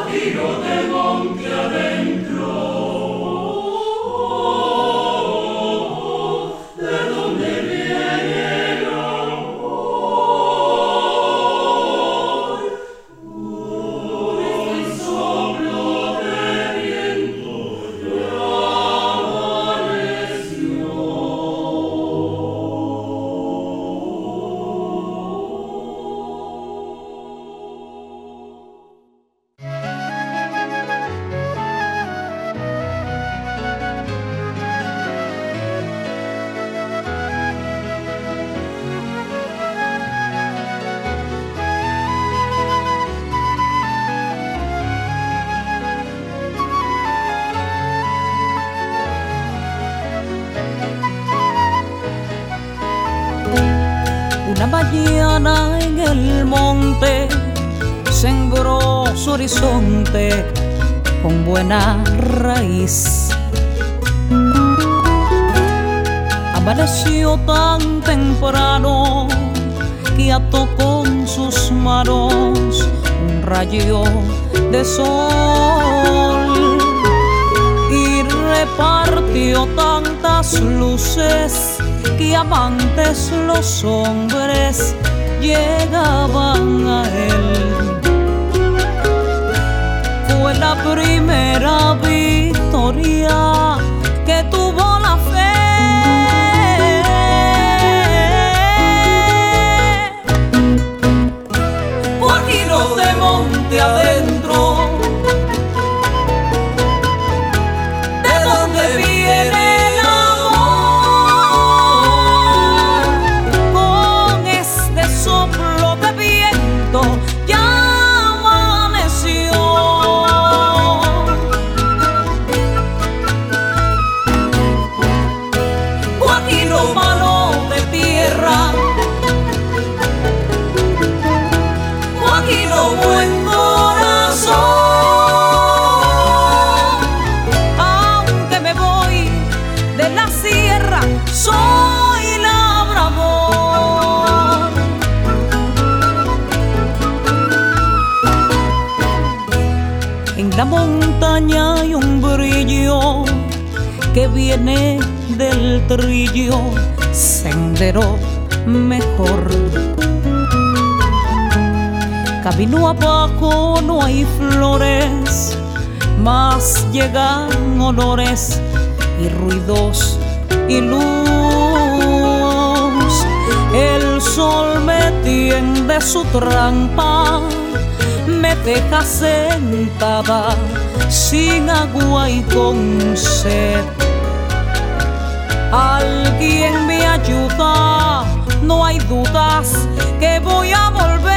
Guajiro de monte adentro, de donde viene el amor, el soplo de viento ya amaneció. Una mañana en el monte sembró su horizonte con buena raíz. Amaneció tan temprano que ató con sus manos un rayo de sol y repartió tantas luces que amantes los hombres llegaban a él. Fue la primera victoria que tuvo la fe. Guajiro de monte adentro, de donde viene el amor, con este soplo de viento ya amaneció. Guajiro mano de tierra, Guajiro buen corazón, aunque me voy de la sierra, soy labrador. En la montaña hay un brillo que viene del trillo, sendero mejor. Camino abajo no hay flores, mas llegan olores y ruidos y luz. El sol me tiende su trampa, me deja sentada sin agua y con sed. Alguien me ayuda, no hay dudas que voy a volver.